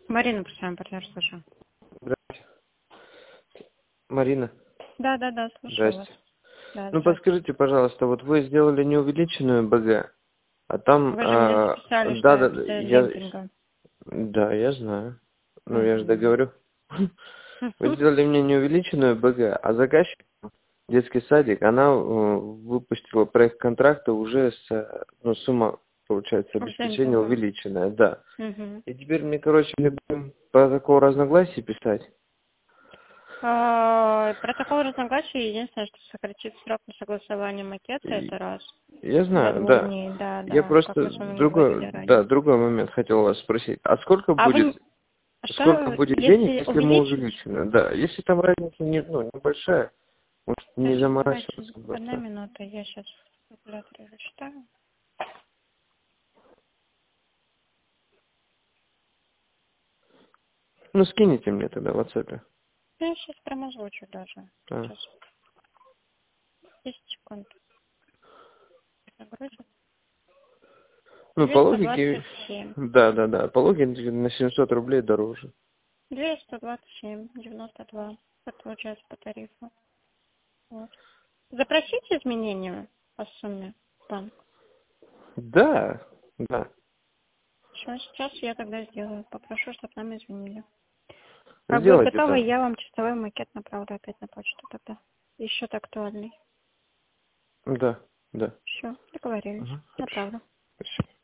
Марина, причем партнер, слушаю. Здравствуйте. Марина. Да, слушаю вас. Здрасте. Да, Ну, здравствуйте. подскажите, пожалуйста, вот вы сделали неувеличенную БГ, а там... Вы же мне написали, что да, это демпинга. я знаю. Ну, я же Угу. договорю. Вы сделали мне неувеличенную БГ, а заказчик, детский садик, она выпустила проект контракта уже сумма, получается, С обеспечения демпингом. увеличенная, да. Угу. И теперь мне, короче, мы будем протокол разногласий писать. Протокол разногласий, единственное, что сократит срок на согласование макета, это раз. Я До знаю, 2 да. дней, Я да, как мы просто с вами говорили ранее. другой момент хотел вас спросить. А сколько А будет, вы, сколько что, будет денег, если если мы увеличить? увеличим? Да, если там разница небольшая, может не Сейчас, давайте, заморачиваться одна просто. минута, я сейчас в калькуляторе рассчитаю. Ну, скинете мне тогда в WhatsApp. Я сейчас прям озвучу даже. А. Сейчас, 10 секунд. Загрузит. Ну, по логике, 227. да, по логике на 700 рублей дороже. 227,92. Это получается по тарифу. Вот. Запросите изменения по сумме в банк. Да. Сейчас я тогда сделаю. Попрошу, чтобы нам изменили. Как будет Сделайте готово, там. я вам чистовой макет направлю опять на почту тогда. Еще актуальный. Да. Все, договорились. Ага, хорошо. Направлю. Спасибо.